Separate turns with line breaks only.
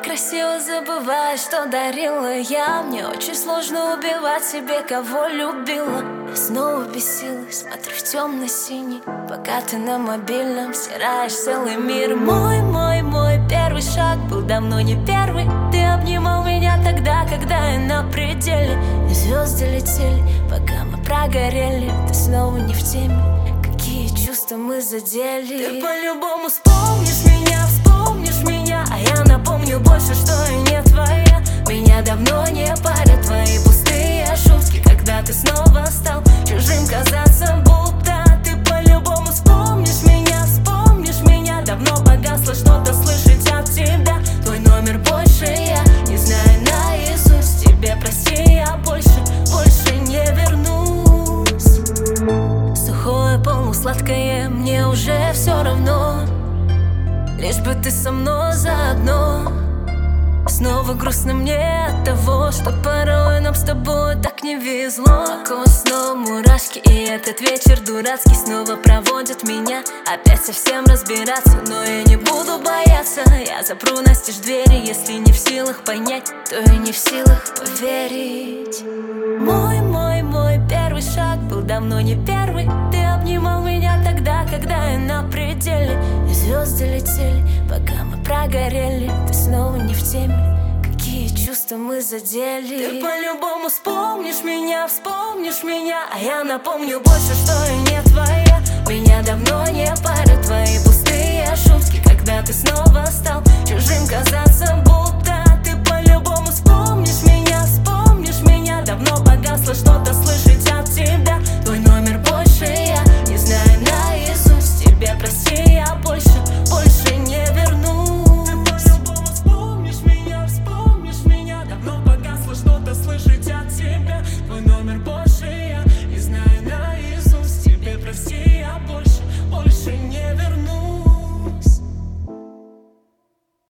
красиво забываешь, что дарила я. Мне очень сложно убивать себе, кого любила. Я снова без силы смотрю в темно-синий, пока ты на мобильном стираешь целый мир. Мой первый шаг был давно не первый. Ты обнимал меня тогда, когда я на пределе. И звезды летели, пока мы прогорели. Ты снова не в теме, какие чувства мы задели. Ты по-любому вспомнишь меня, а я напомню больше, что я не твоя. Меня давно не парят твои пустые шутки, когда ты снова стал чужим казаться, будто. Ты по-любому вспомнишь меня. Давно погасло что-то слышать от тебя. Твой номер больше я не знаю наизусть. Тебе прости, я больше не вернусь. Сухое, полусладкое, мне уже все равно, лишь бы ты со мной заодно. Снова грустно мне от того, что порой нам с тобой так не везло. По коже снова мурашки, и этот вечер дурацкий снова проводит меня опять совсем разбираться. Но я не буду бояться, я запру настежь двери. Если не в силах понять, то и не в силах поверить. Мой первый шаг был давно не первый. Ты обнимал меня тогда, когда я на пределе. И звезды летели, пока мы прогорели. Ты снова не в теме, какие чувства мы задели. Ты по-любому вспомнишь меня, а я напомню больше, что я не твоя. Меня давно не парят твои пустые шутки, когда ты снова стал чужим казаться, будто.